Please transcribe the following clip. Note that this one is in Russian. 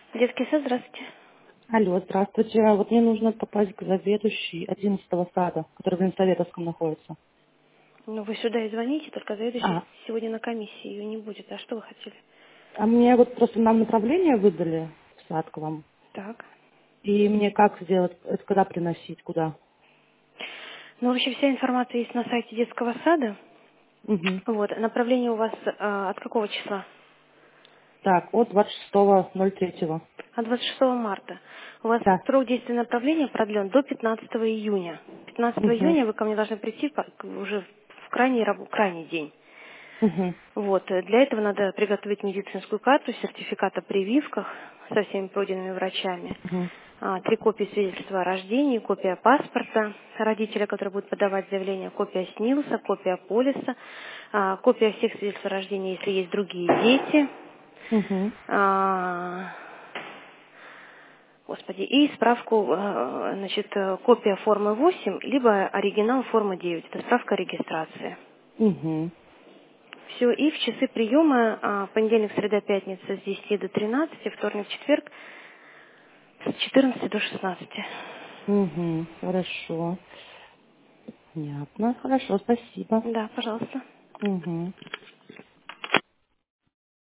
Детский сад, здравствуйте. Алло, здравствуйте. Вот мне нужно попасть к заведующей 11-го сада, который в Ленсоветовском находится. Ну, вы сюда и звоните, только заведующий А, сегодня на комиссии, ее не будет. А что вы хотели? а мне вот просто нам направление выдали в сад к вам. Так. И мне как сделать, это когда приносить, куда? Ну, вообще вся информация есть на сайте детского сада. Угу. Вот, направление у вас от какого числа? Так, от 26.03. От 26 марта. У вас Да. срок действия направления продлен до 15 июня. 15 Угу. июня вы ко мне должны прийти уже в крайний день. Угу. Вот, для этого надо приготовить медицинскую карту, сертификат о прививках со всеми пройденными врачами, Угу. 3 копии свидетельства о рождении, копия паспорта родителя, который будет подавать заявление, копия СНИЛСа, копия полиса, копия всех свидетельств о рождении, если есть другие дети, Угу. а, Господи, и справку, копия формы 8, либо оригинал формы 9, это справка о регистрации. Угу. Все, и в часы приема понедельник, среда, пятница с 10 до 13, вторник, четверг с 14 до 16. Угу. Хорошо. Понятно. Хорошо, спасибо. Да, пожалуйста. Угу.